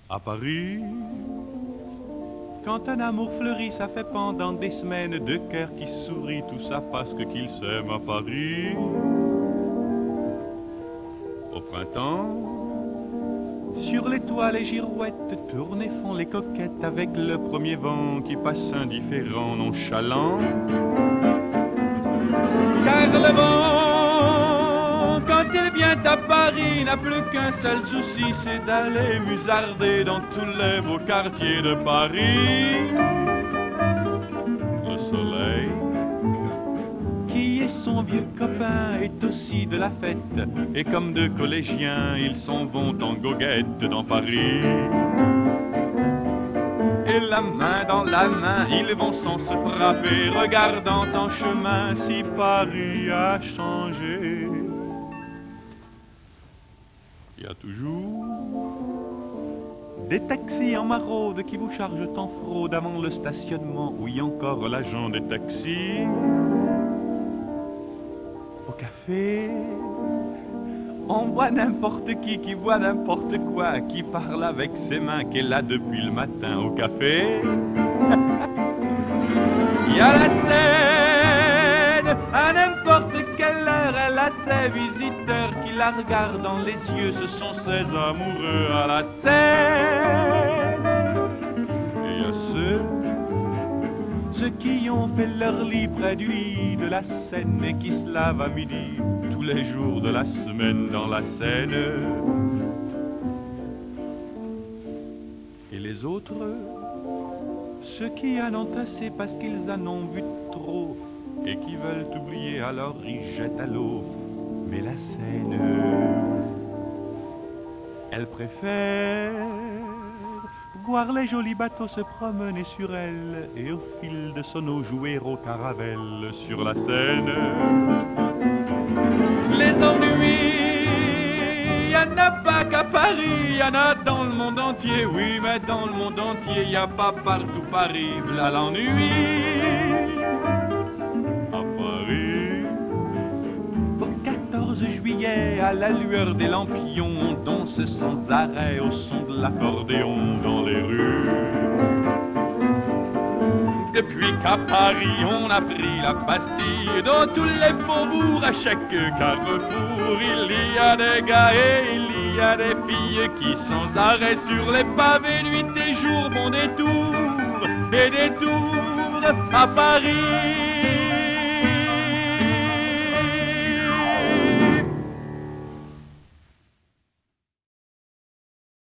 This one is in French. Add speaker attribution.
Speaker 1: À Paris, quand un amour fleurit, ça fait pendant des semaines deux cœurs qui sourient, tout ça parce qu'ils s'aiment à Paris. Au printemps, sur les toits les girouettes tournent et font les coquettes avec le premier vent qui passe indifférent, nonchalant. Car le vent, quand il vient à Paris, n'a plus qu'un seul souci, c'est d'aller musarder dans tous les beaux quartiers de Paris. Le soleil, qui est son vieux copain, est aussi de la fête. Et comme deux collégiens, ils s'en vont en goguette dans Paris. Et la main dans la main, ils vont sans se frapper, regardant en chemin si Paris a changé. Il y a toujours des taxis en maraude qui vous chargent en fraude avant le stationnement. Oui, encore l'agent des taxis. Au café, on voit n'importe qui voit n'importe quoi, qui parle avec ses mains, qui est là depuis le matin au café. Il y a la scène, à n'importe quelle heure, elle a ses visiteurs qui la regardent dans les yeux, ce sont ses amoureux à la scène. Et il y a ceux qui ont fait leur lit près du lit de la Seine et qui se lavent à midi tous les jours de la semaine dans la Seine. Et les autres, ceux qui en ont assez parce qu'ils en ont vu trop et qui veulent oublier, alors ils jettent à l'eau. Mais la Seine, elle préfère voir les jolis bateaux se promener sur elle et au fil de son eau jouer au caravelle sur la Seine. Les ennuis, y en a pas qu'à Paris, y en a dans le monde entier. Oui, mais dans le monde entier, y a pas partout Paris, v'là l'ennui. À Paris, au 14 juillet, à la lueur des lampions, on danse sans arrêt au son de l'accordéon dans les rues. Depuis qu'à Paris on a pris la Bastille, dans tous les faubourgs, à chaque carrefour, il y a des gars et il y a des filles qui sans arrêt sur les pavés, nuit et jour, vont des tours et des tours à Paris.